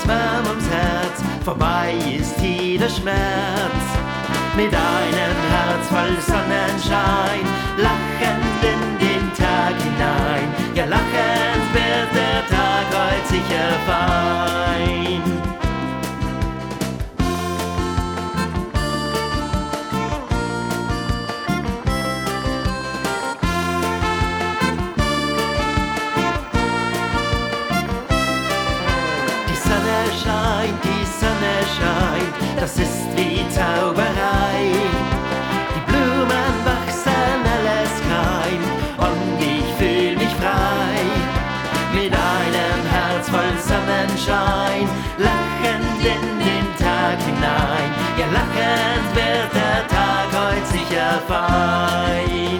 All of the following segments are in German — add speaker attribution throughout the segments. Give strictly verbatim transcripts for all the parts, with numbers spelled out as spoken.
Speaker 1: warm ums Herz, vorbei ist jeder Schmerz. Mit einem Herz voll Sonnenschein, lachend in den Tag hinein. Ja, lachend wird der Tag heute sicher fein. Die Sonne scheint, die Sonne scheint, das ist wie Zauberei. Die Blumen wachsen, alles keimt und ich fühl mich frei. Mit einem Herz voll Sonnenschein, lachend in den Tag hinein. Ja, lachend wird der Tag heute sicher fein.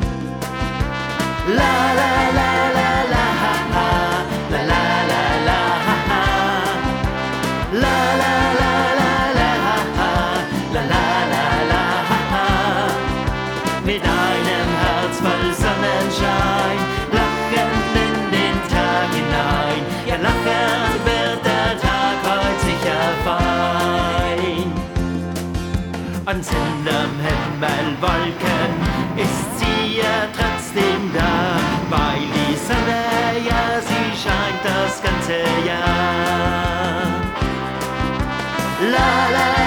Speaker 1: La la la la la ha ha, la la la la ha ha, la la la la la ha ha, la la la la ha ha. Mit einem Herz voll Sonnenschein, lachend in den Tag hinein. Ja, lachend wird der Tag heute sicher fein. Und hinterm Himmel Wolken ist sie ja trotzdem da, weil die Sonne, ja, sie scheint das ganze Jahr. La la